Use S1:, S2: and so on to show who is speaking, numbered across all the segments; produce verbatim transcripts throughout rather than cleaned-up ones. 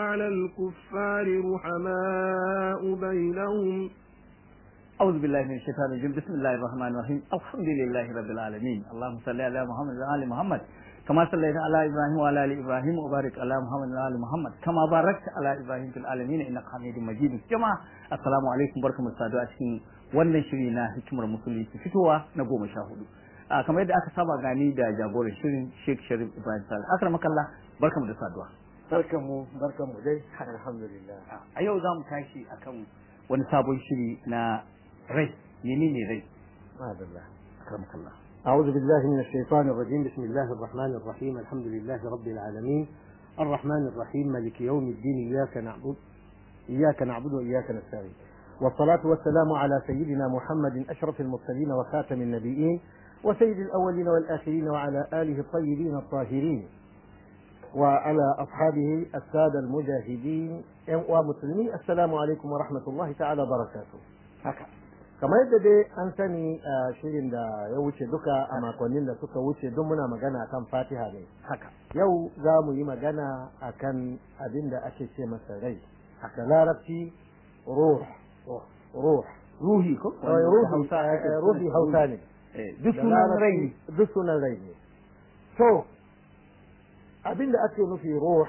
S1: على الكفار رحماء بينهم
S2: أعوذ بالله من الشيطان الرجيم بسم الله الرحمن الرحيم الحمد لله رب العالمين اللهم صل على محمد وعلى آل محمد كما صليت على إبراهيم وعلى آل إبراهيم وبارك على محمد وعلى آل محمد كما باركت على إبراهيم في العالمين إنك حميد مجيد جماعة السلام عليكم بركم السادة cikin wannan shiri na hikimar musulunci fitowa na goma sha hudu kamar yadda aka saba gani da jagoran shirin Sheikh Sharif Ibrahim Sal akramakallah barkamu da saduwa
S3: barkamu barkamu dai alhamdulillah
S2: a yau zamu tashi akan wani sabon shiri na rai menene rai
S3: madallah
S2: أكرمك الله.
S3: أعوذ بالله من الشيطان الرجيم بسم الله الرحمن الرحيم الحمد لله رب العالمين الرحمن الرحيم مالك يوم الدين إياك نعبد إياك نعبد وإياك نستعين والصلاة والسلام على سيدنا محمد أشرف المرسلين وخاتم النبيين وسيد الأولين والآخرين وعلى آله الطيبين الطاهرين وعلى أصحابه السادة المجاهدين ومسلمين السلام عليكم ورحمة الله تعالى وبركاته.
S2: haka
S3: kamar yadda dai an sani a shirin da ya wuce duka a makonnin da suka wuce don muna magana kan fatiha ne
S2: haka
S3: yau za mu yi magana akan abin da ake ce masa rai haka larabci ruh ruh
S2: ruhi ko
S3: ruhi hausa ne
S2: duk sunan rai ne
S3: duk sunan rai ne to abin da ake nufi ruh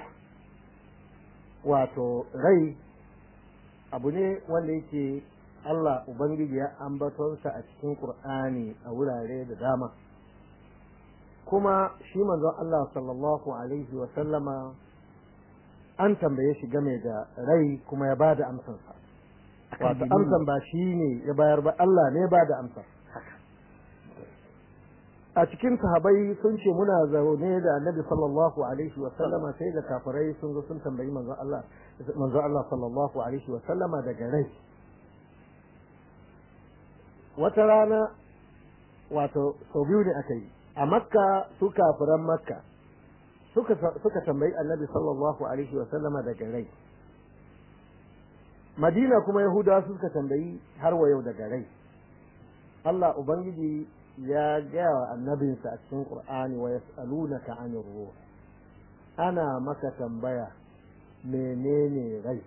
S3: wato rai abu ne wanda yake Allah Ubangiji ya ambatonsa a cikin Qur'ani a wurare da dama kuma shi manzon Allah sallallahu alaihi wa sallama an tambaye shi game da rai kuma ya bada amsarsa wato amsan ba shi ne ya bayar ba Allah ne ya bada amsar a cikin sahabai sun ce muna zaune da Annabi sallallahu alaihi wa sallama sai da kafirai sun zo sun tambayi manzon Allah manzon Allah sallallahu alaihi wa sallama daga rai wata rana wato sau biyu ne aka yi a makka su kafiran makka suka suka tambayi annabi sallallahu alaihi wa sallama daga rai madina kuma yahudawa suka tambayi har wa yau daga rai Allah ubangiji ya gaya wa annabinsa a cikin qur'ani wa yas'alunaka 'anir ruh ana maka tambaya menene rai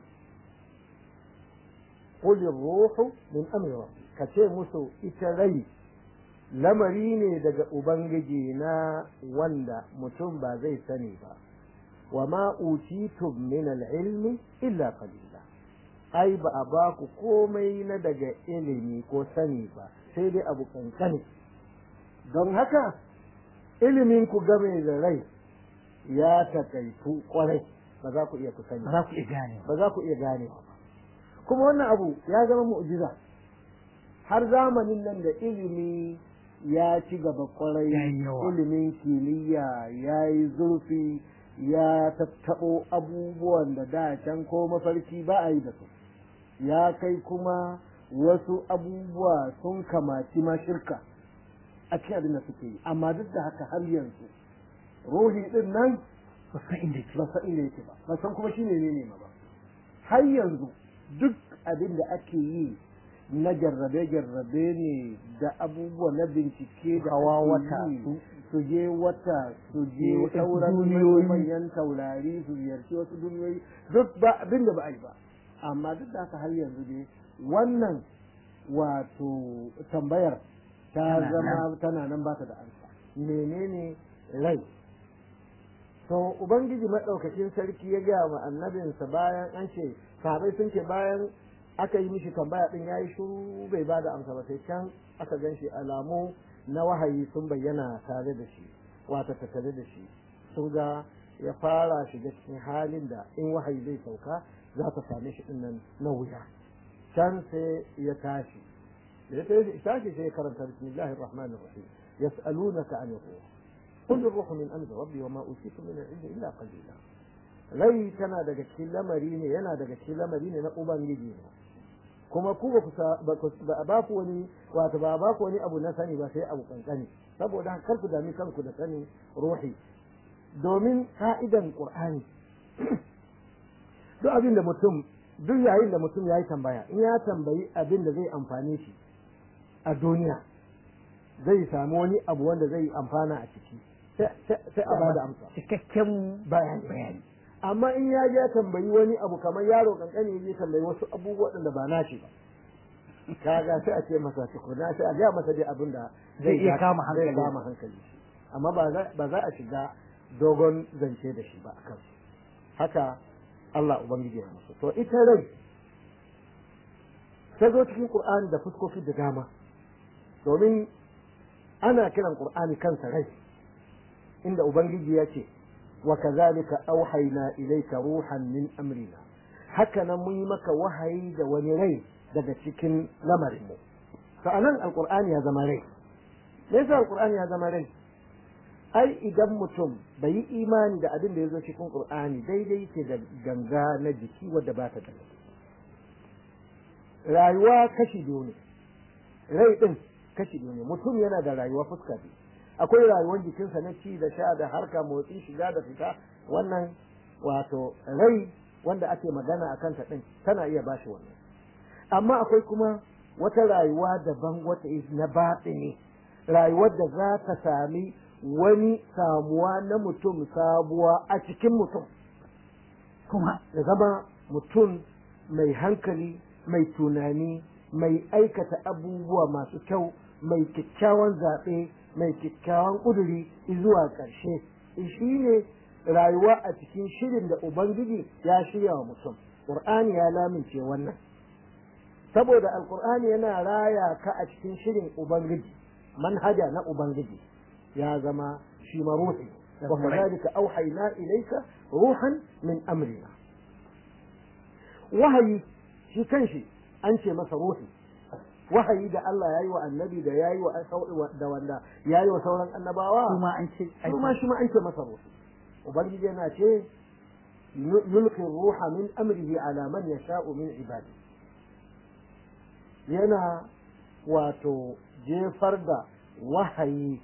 S3: qul ar-ruhu min amri rabbi ka ce musu ita rai lamari ne daga ubangiji na wanda mutum ba zai sani ba wa ma utitum min al-ilmi illa qalila ai ba a ba ku komai na daga ilimi ko sani ba sai dai abu kankani don haka ilimin ku game da rai ya takaitu kwarai ba za ku iya ku sani
S2: ba za ku iya gane
S3: ba za ku iya gane kuma wannan abu ya zama mu'jiza har zamanin nan da ilimi ya ci gaba kwarai ilimin kimiyya ya yi zurfi ya tattaɓo abubuwan da da can ko mafarki ba a yi da su ya kai kuma wasu abubuwa sun kamaci ma shirka a cikin abin da suke yi amma duk da haka har yanzu ruhi din nan
S2: ba san inda yake
S3: ba san inda yake ba ba san kuma shine ne ne ba har yanzu duk abin da ake yi na jarrabe-jarrabe ne da abubuwa na bincike da
S2: hawa wata
S3: su je wata su je sauran manyan taurari su ziyarci wasu duniyoyi duk ba abin da ba a yi ba amma duk da haka har yanzu dai wannan wato tambayar ta zama tana nan ba ta da amsa menene rai to ubangiji madaukakin sarki ya gaya wa annabinsa bayan an ce sahabai sun ce bayan aka yi mishi tambaya din yayi shiru bai bada amsa ba sai can aka ganshi alamu na wahayi sun bayyana tare da shi wata tattare da shi sun ga ya fara shiga cikin halin da in wahayi zai sauka za ta same shi din nan na wuya can sai ya tashi da ya tashi sai ya karanta bismillahir rahmanir rahim yas'alunaka 'anil ruh qul ar-ruhu min amri rabbi wa ma utitu min al-'ilmi illa qalila rai tana daga cikin lamari ne yana daga cikin lamari ne na ubangiji ne kuma ku ba ku ba ku wani wato ba ba ku wani abu na sani ba sai abu kankani saboda haka kar ku dami kanku da sanin ruhi domin ka'idan qur'ani duk abin da mutum duk yayin da mutum ya yi tambaya in ya tambayi abin da zai amfane shi a duniya zai samu wani abu wanda zai amfana a ciki sai a bada amsa
S2: cikakken
S3: bayani
S2: bayani
S3: amma in ya je tambayi wani abu kamar yaro kankani ya tambayi wasu abubuwa da ba nashi ba kaga sai a ce masa tukuna sai a ga masa dai abin da
S2: zai iya kama hankali
S3: zai kama hankali amma ba za ba za a shiga dogon zance da shi ba akan haka Allah ubangiji ya masa to ita rai ta zo cikin Qur'ani da fuskoki da dama domin ana kiran Qur'ani kansa rai inda ubangiji ya ce wa kazalika auhayna ilayka ruhan min amrina haka nan mun yi maka wahayi da wani rai daga cikin lamarin mu to anan alqur'ani ya zama rai me yasa alqur'ani ya zama rai ai idan mutum bai yi imani da abin da ya zo cikin qur'ani daidai yake da ganga na jiki wadda ba ta da rayuwa kashi biyu ne rai din kashi biyu ne mutum yana da rayuwa fuska biyu akwai rayuwar jikinsa na ci da sha da harka motsi shiga da fita wannan wato rai wanda ake magana a kanta din tana iya bashi wannan amma akwai kuma wata rayuwa daban wata na batini rayuwar da za ta sami wani samuwa na mutum sabuwa a cikin mutum kuma da zama mutum mai hankali mai tunani mai aikata abubuwa masu kyau mai kyakkyawan zaɓe mai kyakkyawan ƙuduri zuwa ƙarshe shi ne rayuwa a cikin shirin da ubangiji ya shirya wa mutum ƙur'ani ya lamince wannan saboda alƙur'ani yana raya ka a cikin shirin ubangiji manhaja na ubangiji ya zama shi ma ruhi wa kadhalika auhayna ilayka ruhan min amrina wahayi shi kanshi an ce masa ruhi wahayi da Allah ya yi wa annabi da ya yi wa da wanda ya yi wa sauran annabawa
S2: kuma an ce
S3: kuma shi ma an ce masa ruhi ubangiji yana ce yulqi ruha min amrihi ala man yasha'u min ibadi yana wato jefar da wahayi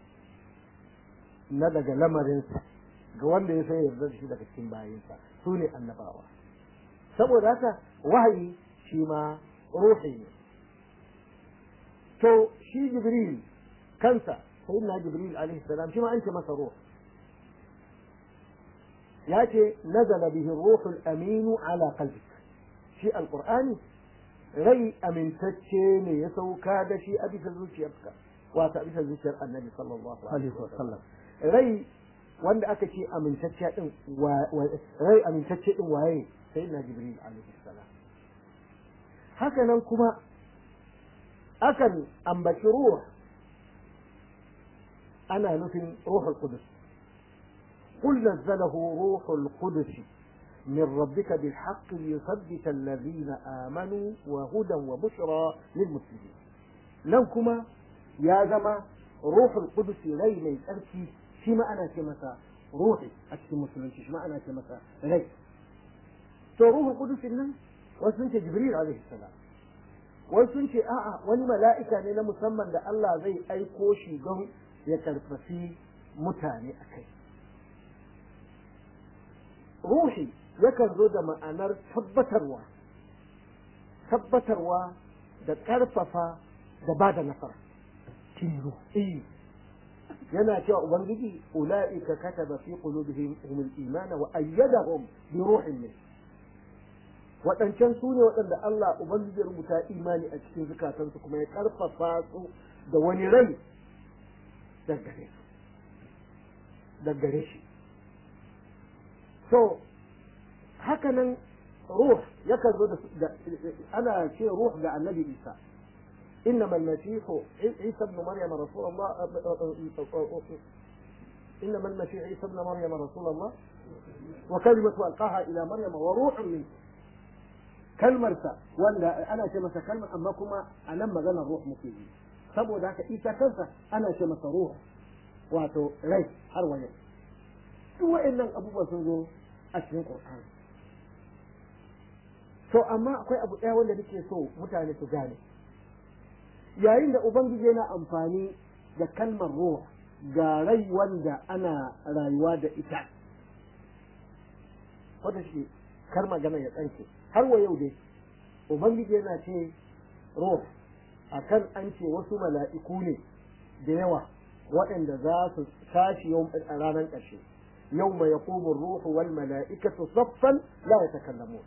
S3: na daga lamarinsa ga wanda ya sai yarda da shi daga cikin bayinsa su ne annabawa saboda haka wahayi shi ma ruhi ne to shi jibril kansa sayyidina jibril alaihi salam shi ma an ce masa ruh ya ce nazala bihi ruhul aminu ala qalbik shi alqur'ani rai amintacce ne ya sauka da shi a bisa zuciyarka wato a bisa zuciyar annabi sallallahu alaihi wasallam rai wanda aka ce amintacce din rai amintacce din waye sayyidina jibril alaihi salam haka nan kuma akan ambaci ruh ana nufin ruhul qudus قل نزله روح القدس من ربك بالحق ليثبت الذين آمنوا وهدى وبشرى للمسلمين لو كما يا زما روح القدس لي لي أركي شما أنا كمسا روحي أكتي مسلمين شما أنا كمسا لي تو روح القدس إنه وسنك جبريل عليه السلام وسنك آآ وني ملائكة لنا مسمى ده الله زي أي كوشي دون يكرفسي متاني أكي ruhi yakan zo da ma'anar tabbatarwa tabbatarwa da ƙarfafa da ba da nasara tiro eh yana cewa ubangiji ulaika kataba fi qulubihim al-iman wa ayyadahum bi ruhin min wadancan su ne waɗanda Allah ubangiji ya rubuta imani a cikin zukatansu kuma ya ƙarfafa su da wani rai daggare su daggare shi to haka nan ruh yakan zo da ana ce ruh ga annabi Isa إنما المسيح عيسى ابن مريم رسول الله إنما المسيح عيسى ابن مريم رسول الله وكلمة ألقاها إلى مريم وروح منه كلمة ولا أنا كما كلمة أما كما أنا ما غنى الروح مفيد سبوا ذاك إيسا كنسا أنا كما روح واتو ليس حروية هو إن أبو بسنجو أشهر القرآن to amma akwai abu ɗaya wanda nake so mutane su gane yayin da ubangiji yana amfani da kalmar ruh ga rai wanda ana rayuwa da ita wanda shi kar magana ya tsanke har wa yau dai ubangiji yana ce ruh akan an ce wasu mala'iku ne da yawa waɗanda za su tashi yau a ranar ƙarshe yawma yaqumu ar-ruhu wal mala'ikatu saffan la yatakallamun.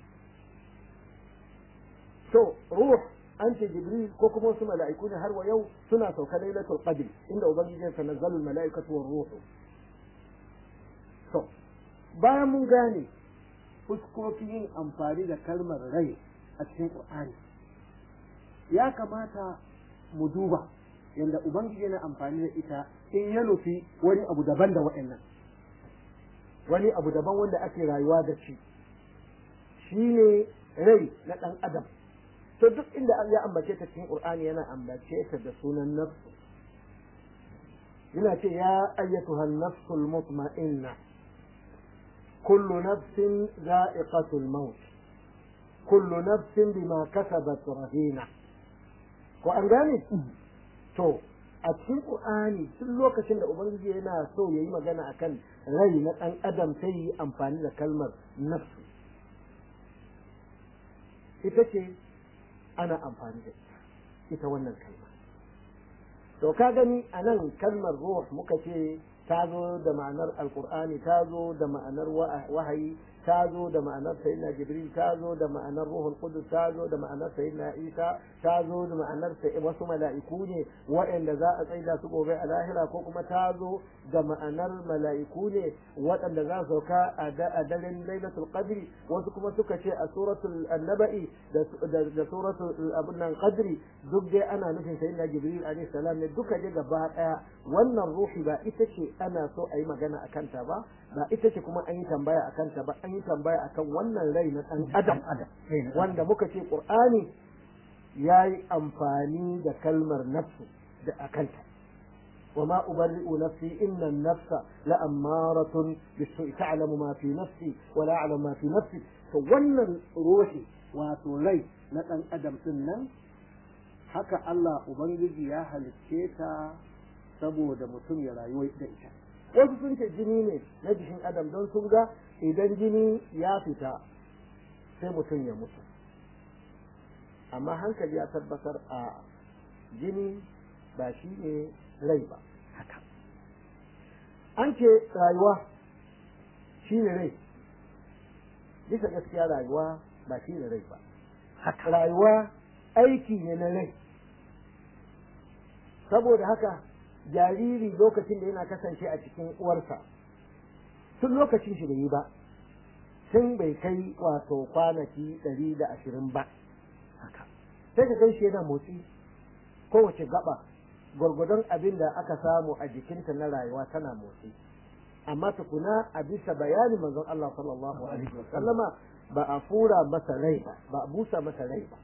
S3: to ruh an ce jibril ko kuma wasu mala'iku ne har wa yau suna sauka lailatul qadr inda ubangiji ya tanazzalu al mala'ikatu war ruhu. to bayan mun gane fuskokin yin amfani da kalmar rai a cikin qur'ani, ya kamata mu duba yanda ubangiji yana amfani da ita in ya nufi wani abu daban da waɗannan, wani abu daban wanda ake rayuwa da shi shine rai na ɗan adam. to duk inda ya ambace ta cikin Qur'ani yana ambace ta da sunan nafsu, yana ce ya ayyatuhan nafsul mutma'inna kullu nafsin za'iqatul maut kullu nafsin bima kasabat rahina. ko an gane? to a cikin Qur'ani duk lokacin da ubangiji yana so yayi magana akan rai na ɗan adam sai yi amfani da kalmar nafsu. ita ce ana amfani da ita ita wannan kalma. to ka gani a nan kalmar ruh muka ce ta zo da ma'anar alkur'ani, ta zo da ma'anar wahayi, ta zo da ma'anar sayyidina jibril, ta zo da ma'anar ruhul qudus, ta zo da ma'anar sayyidina isa, ta zo da ma'anar wasu mala'iku ne waɗanda za a tsaida su gobe a lahira, ko kuma ta zo da ma'anar mala'iku ne waɗanda za su sauka a daren lailatul qadri, wasu kuma suka ce a suratul annaba'i da suratul abun nan qadri duk dai ana nufin sayyidina jibril alaihi salam ne. duka dai gaba daya wannan ruhi ba ita ce ana so a yi magana a kanta ba, ba ita ce kuma an yi tambaya a kanta ba, an yi tambaya akan wannan rai na ɗan adam wanda muka ce ƙur'ani ya yi amfani da kalmar nafsu da a kanta. wa ma ubarri'u nafsi inna an-nafsa la'ammaratun bis-su'i ta'lamu ma fi nafsi wa la a'lamu ma fi nafsi. to wannan ruhi wato rai na ɗan adam din nan haka Allah ubangiji ya halicce ta saboda mutum ya rayu da ita. wasu sun ce jini ne na jikin adam don sun ga idan jini ya fita sai mutum ya mutu, amma hankali ya tabbatar a jini ba shi ne rai ba. haka an ce rayuwa shi ne rai, bisa gaskiya rayuwa ba shi ne rai ba. haka rayuwa aiki ne na rai. saboda haka jariri lokacin da yana kasance a cikin uwarsa tun lokacin shi bai yi ba, tun bai kai wato kwanaki ɗari da ashirin ba, haka sai ka gan shi yana motsi kowace gaba gwargwadon abin da aka samu a jikinta na rayuwa tana motsi. amma tukuna a bisa bayanin manzon Allah sallallahu alaihi wa sallama ba a fura masa rai ba, ba a busa masa rai ba,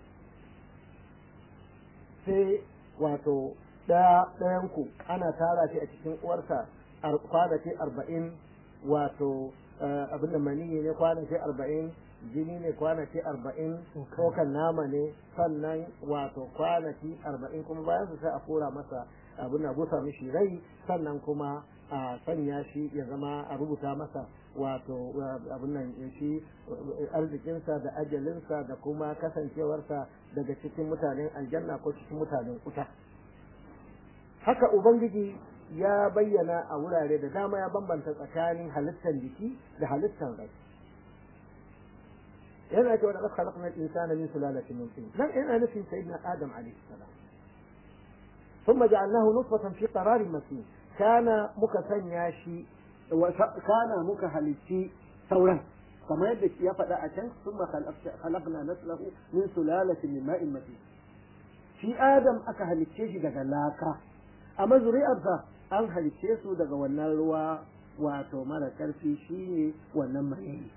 S3: sai wato ɗaya ɗayanku ana tara shi a cikin uwarsa kwanaki arba'in, wato abin da maniyi ne kwanaki arba'in, jini ne kwanaki arba'in, kokan nama ne sannan wato kwanaki arba'in, kuma bayan su sai a fura masa abin da busa mishi rai, sannan kuma a sanya shi ya zama a rubuta masa wato abin nan shi arzikinsa da ajalinsa da kuma kasancewarsa daga cikin mutanen aljanna ko cikin mutanen wuta. haka ubangiji ya bayyana a wurare da dama, ya bambanta tsakanin halittar jiki da halittar rai. yana cewa da khalaqna al-insana min sulalatin min tin, nan yana nufin sayyidina adam alayhi salam. thumma ja'alnahu nutfatan fi qararin makin, kana muka sanya shi kana muka halitti sauran kamar yadda ya faɗa a can, thumma khalaqna naslahu min sulalatin min ma'in makin. shi adam aka halicce shi daga laka, amma zuri'arsa an halicce su daga wannan ruwa wato mara ƙarfi shine wannan mani.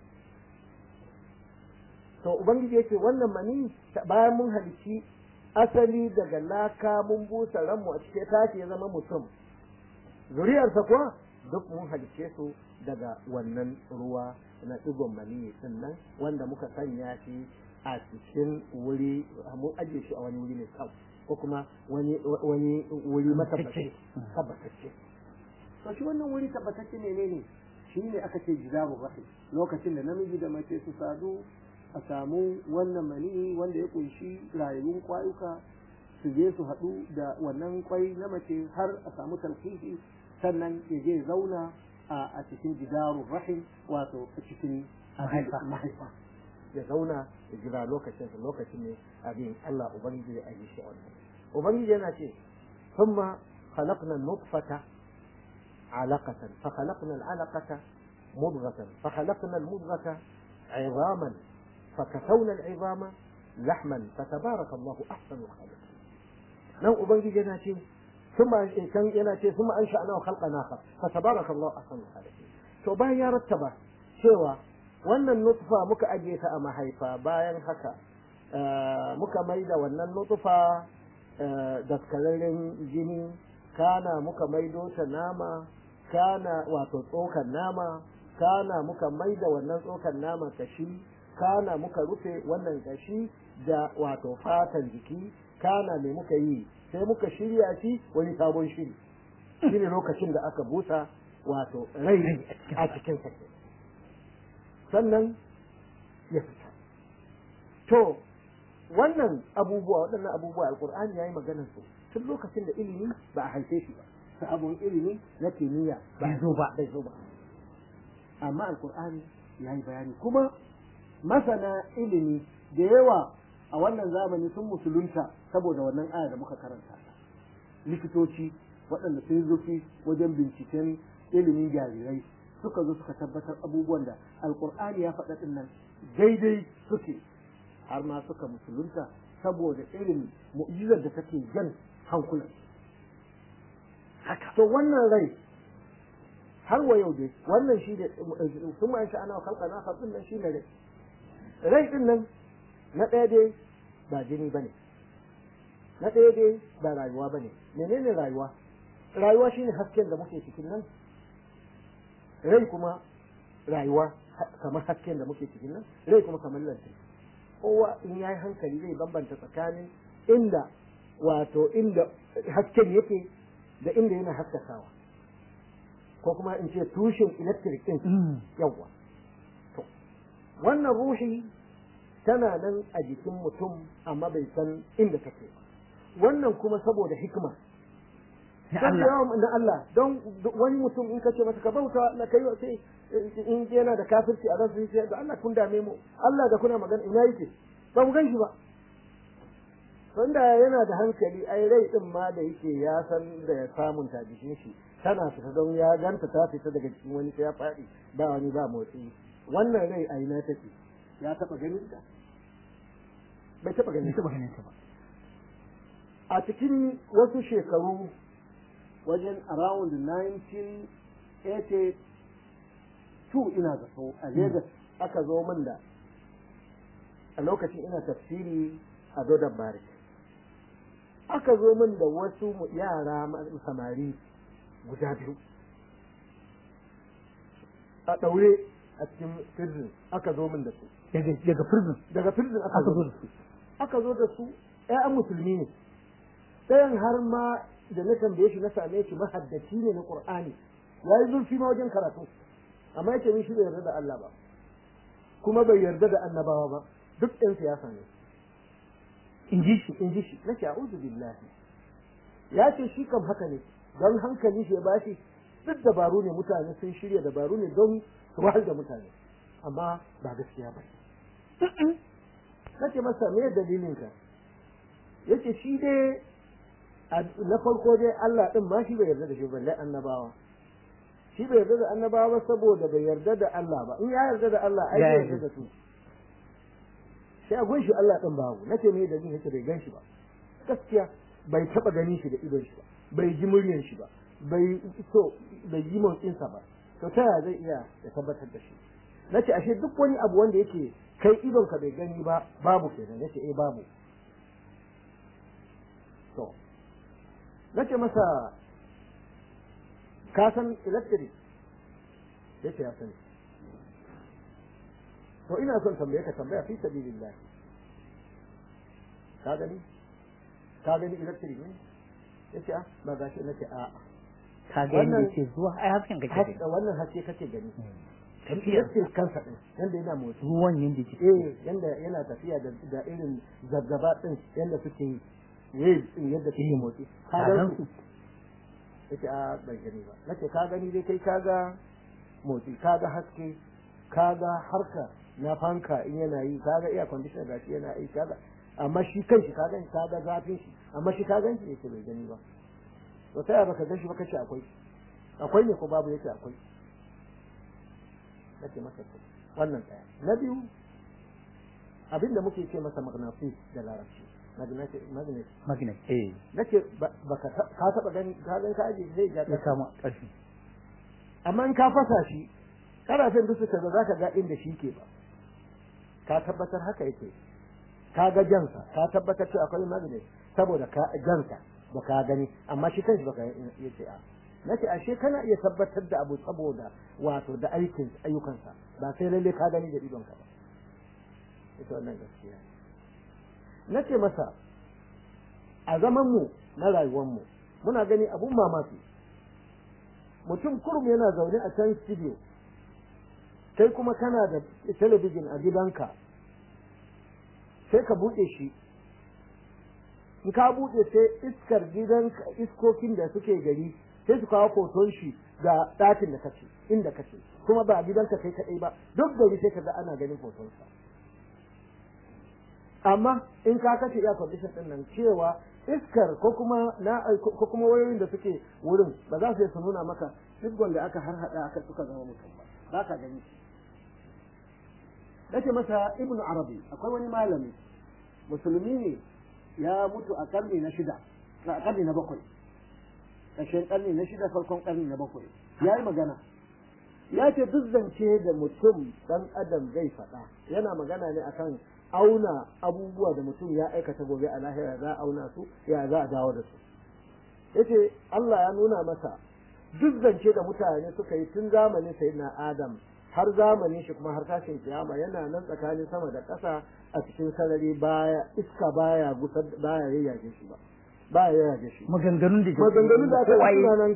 S3: to ubangiji yake wannan mani bayan mun halicci asali daga laka mun busa ranmu a cikin tashi ya zama mutum, zuri'arsa kuwa duk mun halicce su daga wannan ruwa na digon mani din nan wanda muka sanya shi a cikin wuri, mun ajiye shi a wani wuri ne kawai ko kuma wani wani wuri matabbace tabbatacce. to shi wannan wuri tabbatacce ne ne shi ne aka ce jizabu rahim, lokacin da namiji da mace su sadu a samu wannan mani wanda ya kunshi rayuwar kwayuka su je su haɗu da wannan kwai na mace har a samu talfifi, sannan ya je zauna a cikin jidarun rahim wato a cikin mahaifa ya zauna ya jira lokacin lokacin ne abin Allah ubangiji ya yi shi wannan ubangiji yana ce thumma khalaqna an-nutfata alaqatan fa khalaqna al-alaqata mudghatan fa khalaqna al-mudghata 'idhaman fa kasawna al-'idhama lahman fa tabaraka Allahu ahsanul khaliqin nan ubangiji yana ce thumma kan yana ce thumma ansha'na khalqan akhar fa tabaraka Allahu ahsanul khaliqin to bayan ya rattaba cewa wannan nutfa muka aje ta a mahaifa bayan haka muka maida wannan nutfa daskararren jini kana muka maido ta nama kana wato tsokan nama kana muka maida wannan tsokan nama kashi kana muka rufe wannan kashi da wato fatan jiki kana me muka yi sai muka shirya shi wani sabon shiri shine lokacin da aka busa wato rai a cikin sa sannan ya fita to wannan abubuwa waɗannan abubuwa alkur'ani yayi maganar su tun lokacin da ilimi ba a haife shi ba sai abun ilimi na kimiyya ba zo ba bai zo ba amma alkur'ani yayi bayani kuma masana ilimi da yawa a wannan zamani sun musulunta saboda wannan aya da muka karanta likitoci waɗanda sun zufi wajen binciken ilimin jarirai suka zo suka tabbatar abubuwan da alkur'ani ya faɗa ɗin nan daidai suke har ma suka musulunta saboda irin mu'jizar da take jan hankulan haka to wannan rai har wa yau dai wannan shi da sun ma ana kalka na faɗin nan shi ne rai rai ɗin nan na ɗaya dai ba jini ba ne na ɗaya dai ba rayuwa ba ne menene rayuwa rayuwa shine hasken da muke cikin nan rai kuma rayuwa kamar hasken da muke cikin nan rai kuma kamar lantarki kowa in yayi hankali zai bambanta tsakanin inda wato inda hasken yake da inda yana haskakawa ko kuma in ce tushen electric din yawa to wannan ruhi tana nan a jikin mutum amma bai san inda take ba wannan kuma saboda hikima na Allah don wani mutum in kace masa ka bauta na kai sai in yana da kafirci a ransa sai da Allah kun dame mu Allah da kuna magana ina yake ba mu ganshi ba wanda yana da hankali ai rai din ma da yake ya san da ya samun ta jikin shi tana fita don ya ganta ta fita daga cikin wani sai ya faɗi ba wani ba motsi wannan rai a ina take ya taba ganin ta bai taba ganin ta ba a cikin wasu shekaru wajen around nineteen eighty-two ina da so a Lagos aka zo min da a lokacin ina tafsiri a Dodon Barik aka zo min da wasu yara samari guda biyu a daure a cikin prison aka zo min da su
S2: daga prison
S3: daga prison aka zo da su aka zo da su ƴaƴan musulmi ne ɗayan har ma da na tambaye shi na same shi mahaddaci ne na Qur'ani yayi zurfi ma wajen karatu amma yake min shi bai yarda da Allah ba kuma bai yarda da annabawa ba duk ɗan siyasa ne in ji shi in ji shi nake a'udhu billahi ya ce shi kam haka ne don hankali shi ya bashi duk dabaru ne mutane sun shirya dabaru ne don su wahal da mutane amma ba gaskiya ba nake masa me dalilin ka yace shi dai na farko dai Allah din ma shi bai yarda da shi balle annabawa shi bai yarda da annabawa ba saboda bai yarda da Allah ba in ya yarda da Allah ai bai yarda da su sai a gunshi Allah din babu nace me dalilin yace bai ganshi ba gaskiya bai taba ganin shi da idon shi ba bai ji muryan shi ba bai so bai ji motsin sa ba to ta yaya zai iya ya tabbatar da shi nace ashe duk wani abu wanda yake kai idon ka bai gani ba babu kenan nace eh babu to nace masa ka san electric yace ya sani to ina son tambaye ka tambaya fi sabilillah ka gani ka gani electric ne yace a ba ga shi nace a
S2: ka gani yace zuwa ai hasken kake gani
S3: wannan haske kake gani tafiya kansa din yanda yana motsi
S2: ruwan yanda yake
S3: eh yanda yana tafiya da da irin zazzaba din yanda suke yi waves din yadda suke motsi ka ga su yace a bai gani ba nace ka gani dai kai kaga motsi kaga haske kaga harka na fanka in yana yi kaga iya condition gashi yana yi kaga amma shi kanshi ka gani kaga zafin shi amma shi ka gani yake bai gani ba to sai baka gan shi ba kace akwai akwai ne ko babu yake akwai nake maka wannan daya na biyu abinda muke ce masa magnetic da larabci magnetic magnet
S2: magnet eh
S3: nake baka ka taba gani ka gani ka aje zai ja
S2: ya kama karfi
S3: amma in ka fasa shi karafin duk suka ga zaka ga inda shi ke ba ka tabbatar haka yake ka ga jansa ka tabbatar cewa akwai magnet saboda ka jansa baka gani amma shi kanshi baka yace a nace ashe kana iya tabbatar da abu saboda wato da aikin ayyukansa ba sai lalle ka gani da idonka ba ita wannan gaskiya nace masa a zaman mu na rayuwar mu muna gani abun mamaki mutum kurum yana zaune a can studio kai kuma kana da talabijin a gidanka sai ka buɗe shi in ka buɗe sai iskar gidanka iskokin da suke gari sai su kawo foton shi ga ɗakin da kace inda kace kuma ba gidanka kai kadai ba duk gari sai ka ga ana ganin fotonsa amma in ka kace ya condition din nan cewa iskar ko kuma na ko kuma wayoyin da suke wurin ba za su su nuna maka duk wanda aka har hada aka suka zama mutum ba ba ka gani nace masa ibnu arabi akwai wani malami musulmi ne ya mutu a karni na shida a karni na bakwai ƙarshen karni na shida farkon karni na bakwai ya yi magana ya ce duk zance da mutum dan adam zai faɗa yana magana ne akan auna abubuwa da mutum ya aikata gobe a lahira za a auna su ya za a dawo da su yace Allah ya nuna masa duk zance da mutane suka yi tun zamanin sayyidina Adam har zamanin shi kuma har tashin kiyama yana nan tsakanin sama da ƙasa a cikin sarari baya iska baya gusar baya yayyage shi ba baya yayyage shi
S2: maganganun da
S3: maganganun da aka yi nan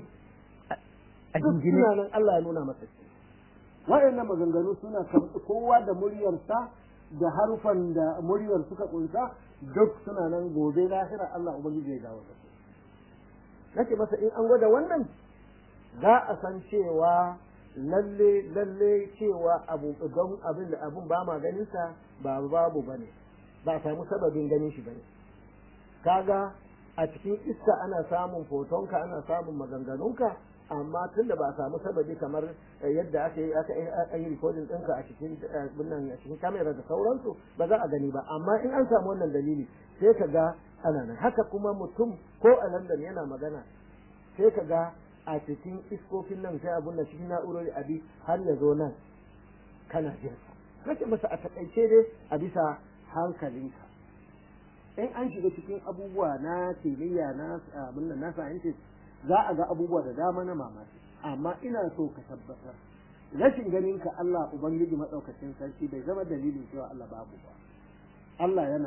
S2: a jingine
S3: suna nan Allah ya nuna masa shi waɗannan maganganu suna kowa da muryarsa da harufan da muryar suka kunsa duk suna nan gobe lahira Allah ubangiji ya dawo da su nake masa in an gwada wannan za a san cewa lalle lalle cewa abu don abin da abun ba ma ganin sa ba babu bane ba samu sababin ganin shi bane kaga a cikin iska ana samun fotonka ana samun maganganunka amma tunda ba a samu sababi kamar yadda aka yi aka yi recording ɗinka a cikin bunnan a cikin kamera da sauransu ba za a gani ba amma in an samu wannan dalili sai ka ga ana nan haka kuma mutum ko a London yana magana sai ka ga a cikin iskokin nan sai abun da cikin na'urori abi har ya zo nan kana jin sa kace masa a takaice dai a bisa hankalinka in an shiga cikin abubuwa na kimiyya na abun nan na scientist za a ga abubuwa da dama na mamaki amma ina so ka tabbatar rashin ganin ka Allah ubangiji madaukakin sarki bai zama dalilin cewa Allah babu ba Allah yana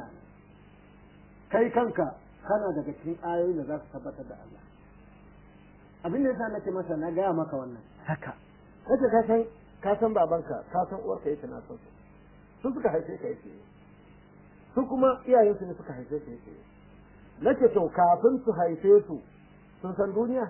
S3: kai kanka kana daga cikin ayoyi da za su tabbatar da Allah abin da yasa nake masa na gaya maka wannan
S2: haka
S3: kace ka san ka san babanka ka san uwarka yake na son su su suka haife ka yake su kuma iyayensu ne suka haife ka yake nace to kafin su haife su sun san duniya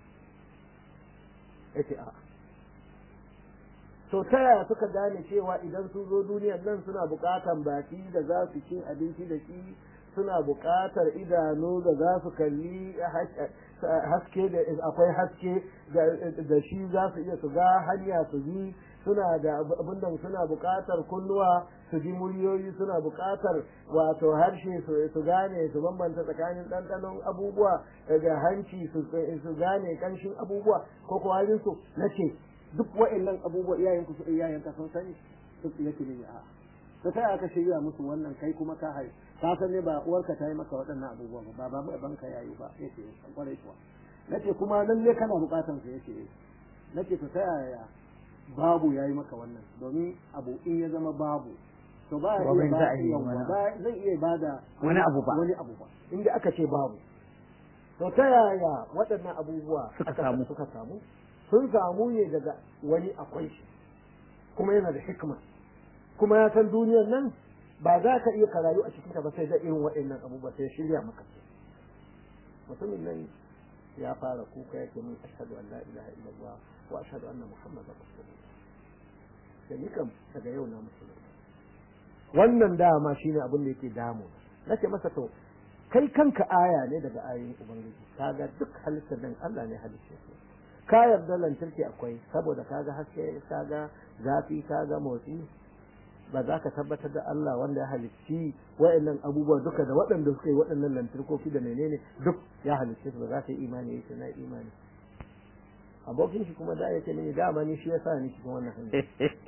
S3: yace a to ta yaya suka gane cewa idan sun zo duniyar nan suna buƙatar baki da za su ci abinci da shi suna buƙatar idanu da za su kalli haske da akwai haske da shi za su iya su ga hanya su bi suna da abin da suna buƙatar kunnuwa su ji muryoyi suna buƙatar wato harshe su gane su bambanta tsakanin ɗanɗanon abubuwa da hanci su gane ƙanshin abubuwa ko kuwa su nace duk wa'annan abubuwa iyayen ku su iyayen ka sun sani duk yake ne a to sai aka shirya musu wannan kai kuma ka hai ka san ne ba uwarka ta yi maka waɗannan abubuwa ba ba ba banka yayi ba yace kwarai kuwa nace kuma lalle kana buƙatar su yace nace to ta yaya babu yayi maka wannan domin abu in ya zama babu to ba ya iya ba zai iya bada
S2: wani abu ba
S3: wani abu ba inda aka ce babu to ta yaya waɗannan abubuwa
S2: suka samu
S3: suka samu sun samu ne daga wani akwai shi kuma yana da hikima kuma ya san duniyar nan ba za ka iya karayu a cikin ta ba sai da irin waɗannan abubuwa sai shirya maka mutumin nan ya fara kuka yake mun ashhadu an la ilaha illallah wa ashhadu anna muhammadar rasulullah sai ni kam daga yau na musulunta wannan dama shine abin da yake damu nace masa to kai kanka aya ne daga ayoyin ubangiji kaga duk halittar nan Allah ne halitta su ka yarda lantarki akwai saboda kaga haske kaga zafi kaga motsi ba za ka tabbatar da Allah wanda ya halicci wa'annan abubuwa duka da waɗanda suka yi waɗannan lantarkoki da menene duk ya halicce su ba za ka yi imani yake na imani abokin shi kuma da yake mini dama ni shi yasa ni cikin wannan hanya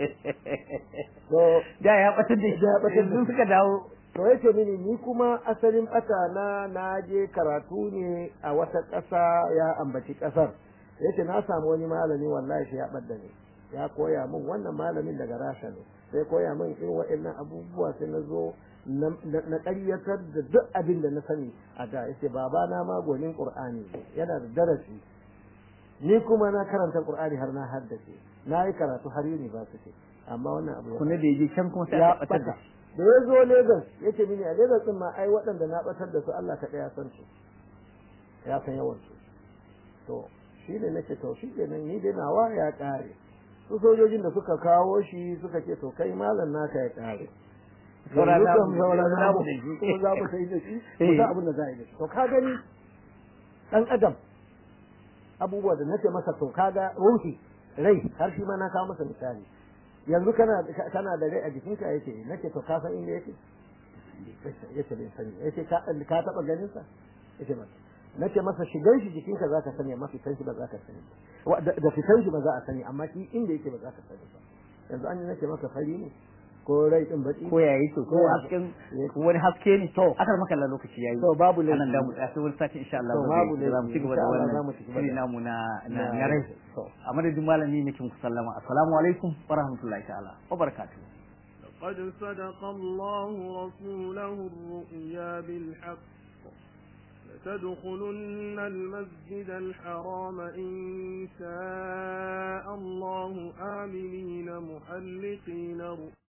S3: to
S2: da ya batar da
S3: da ya batar da
S2: suka dawo
S3: to yake mini ni kuma asalin bata na na je karatu ne a wata ƙasa ya ambaci ƙasar yake na samu wani malami wallahi shi ya badda ne ya koya min wannan malamin daga Rasha ne sai koya min irin waɗannan abubuwa sai na zo na ƙaryatar da duk abin da na sani a da yace baba na ma gonin Qur'ani yana da darasi ni kuma na karanta Qur'ani har na haddace na yi karatu har university amma wannan abu
S2: kuma da yaje can kuma sai
S3: ya
S2: aka batar da
S3: da ya zo Lagos yace mini a Lagos din ma ai waɗanda na batar da su Allah ka ya san su ya san yawan su to shi ne nake to shi kenan ni dai nawa ya kare su sojojin da suka kawo shi suka ce to kai malam naka ya kare
S2: saura
S3: yanzu
S2: za
S3: kam
S2: mu
S3: saura
S2: za
S3: na
S2: mu
S3: mu
S2: da shi.
S3: kuma za mu sai da shi mu sa abin da za a yi da shi to ka gani dan adam abubuwa da nake masa to kaga ruhi rai har shi ma na kawo masa misali yanzu kana kana da rai a jikinka yake nake to ka san inda yake yace bai sani yace ka ka taba ganin sa yace ba nace masa shigan shi jikinka zaka sani amma fitan shi ba zaka sani ba da fitan shi ba za a sani amma shi inda yake ba za ka sani ba yanzu an yi nace maka fari ne ko rai din baki
S2: ko yayi to ko hasken wani haske ne to akar maka la lokaci yayi
S3: to babu laifi
S2: anan da mu sai wani sati insha Allah
S3: To, babu laifi.
S2: za mu ci gaba da
S3: Insha Allah za
S2: wannan
S3: mu ci gaba da-
S2: shiri namu na na
S3: Na-
S2: na rai
S3: to.
S2: a madadin malami nake muku sallama assalamu alaikum wa rahmatullahi ta'ala wa barakatuh
S1: لقد صدق الله رسوله الرؤيا بالحق لتدخلن المسجد الحرام إن شاء الله آمنين محلقين رؤوسكم